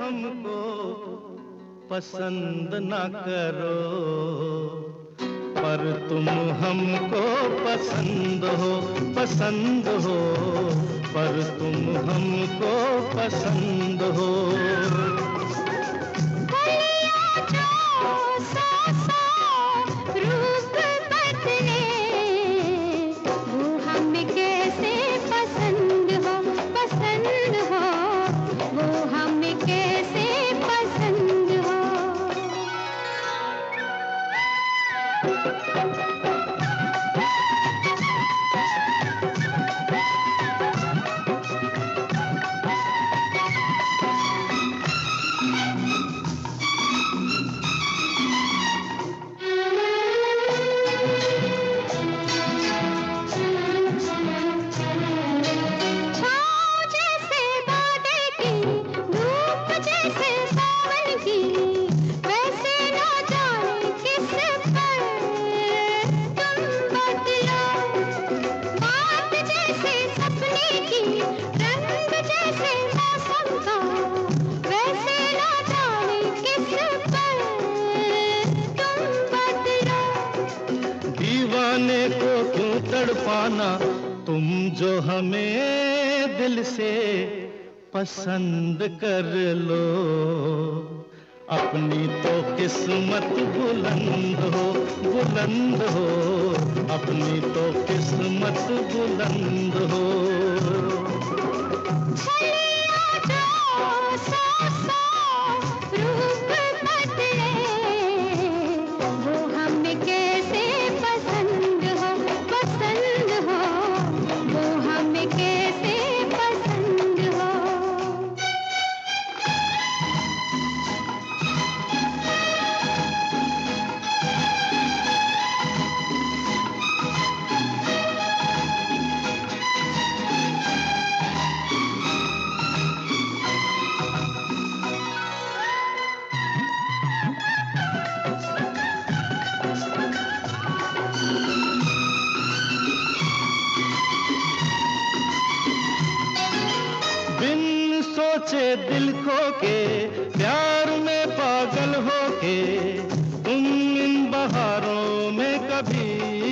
हमको पसंद ना करो, पर तुम हमको पसंद हो, पसंद हो, पर तुम हमको पसंद हो। दीवाने को क्यों तड़पाना, तुम जो हमें दिल से पसंद कर लो। अपनी तो किस्मत बुलंद हो, बुलंद हो, अपनी तो किस्मत बुलंद हो। बिन सोचे दिल खो के, प्यार में पागल हो के, तुम इन बहारों में कभी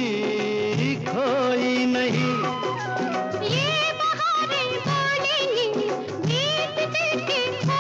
खोई नहीं। ये बहारें बोलेंगी, गीत दिल के